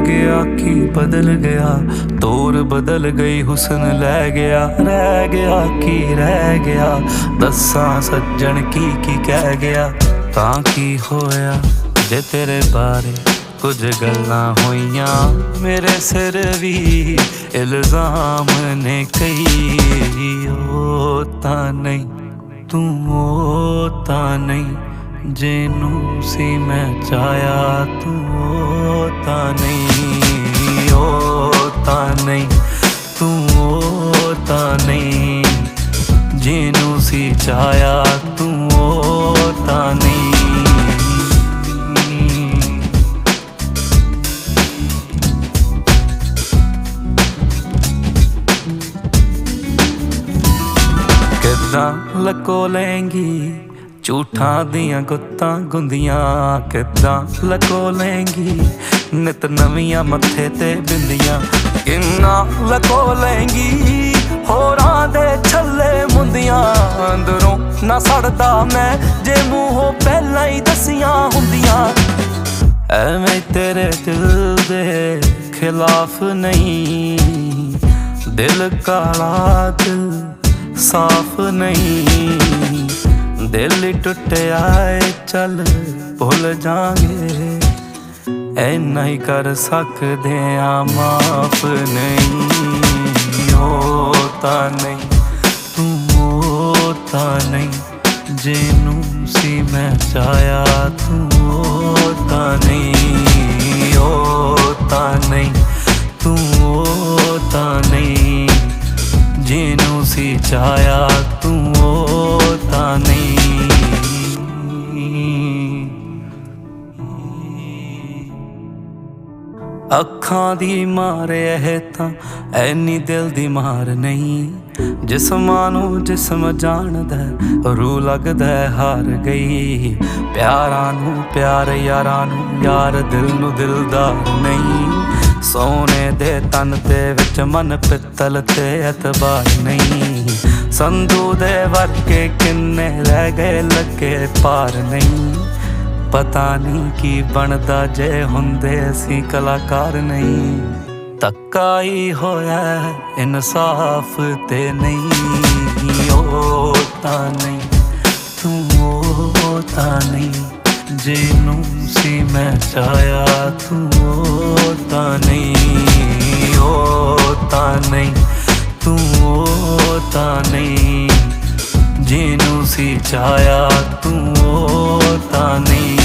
गया की बदल गया, तोर बदल गई हुस्न लै गया। रह गया की रह गया, दस्सां सज्जन की कह गया। तां की होया जे तेरे बारे कुछ गल्लां होइयां, मेरे सिर भी इल्जाम ने कई। ओ तां नहीं तू ओ तां नहीं, जेनू सी मैं चाया तू ओ तां नहीं। ओ तां नहीं तू ओ तां नहीं, जेनू सी चाया तू ओ तां नहीं। किदां लको लेंगी झूठां दियां गुत्तां गुंदियां, किदां लको लेंगी नित नवियां मत्थे ते बिंदियां। किन्ना लको लेंगी होरां दे छल्ले मुंदियां, अंदरों ना सड़दा मैं जे मूंहों पहलां ही दसियां हुंदियां। ऐवें तेरे दिल दे खिलाफ नहीं, दिल काला दिल साफ नहीं। दिल टुटिया चल भुल जांगे, ऐना ही कर सकदे आ माफ नहीं। ओ तां नहीं तू ओ तां नहीं, जेनू सी मैं चाया तू ओ तां नहीं। ओ तां नहीं तू ओ तां नहीं, जेनू सी चाया तू ओ तां नहीं। अखां दी मार है तां ऐनी दिल दी मार नहीं, जिस्मां नूं जिस्म जानदा रूह लगदा हार गई। प्यारां नूं प्यार यारां नूं यार, दिल नूं दिलदार नहीं। सोने दे तन ते विच मन पित्तल ते एतबार नहीं। संधू दे वर्के किन्ने रह गए लगे पार नहीं। पता नहीं की बनदा जे हुंदे असीं कलाकार नहीं। धक्का ही होया इंसाफ ते नहीं। ओ तां नहीं तू ओ तां नहीं, जेनू सी मैं चाया तू ओ तां नहीं। ओ तां नहीं तू ओ तां नहीं, जेनू सी चाया तू ओ तां नहीं।